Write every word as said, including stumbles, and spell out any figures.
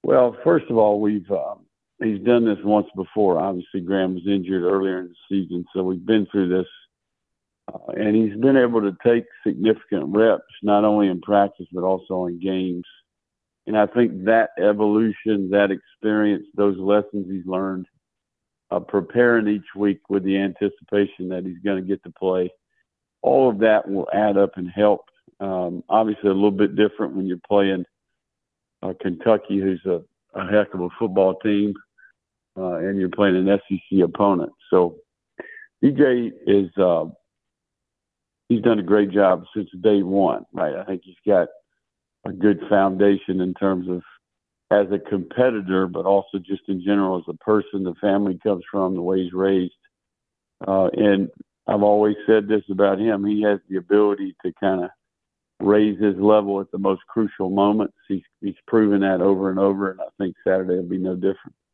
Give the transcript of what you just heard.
Well, first of all, we've uh, he's done this once before. Obviously, Graham was injured earlier in the season, so we've been through this, uh, and he's been able to take significant reps, not only in practice but also in games. And I think that evolution, that experience, those lessons he's learned, uh, preparing each week with the anticipation that he's going to get to play, all of that will add up and help. Um, obviously, a little bit different when you're playing uh, Kentucky, who's a, a heck of a football team, uh, and you're playing an S E C opponent. So D J is uh, he's done a great job since day one. Right, I think he's got a good foundation in terms of as a competitor, but also just in general as a person, the family comes from, the way he's raised. Uh, and I've always said this about him. He has the ability to kind of raise his level at the most crucial moments. He's, he's proven that over and over, and I think Saturday will be no different.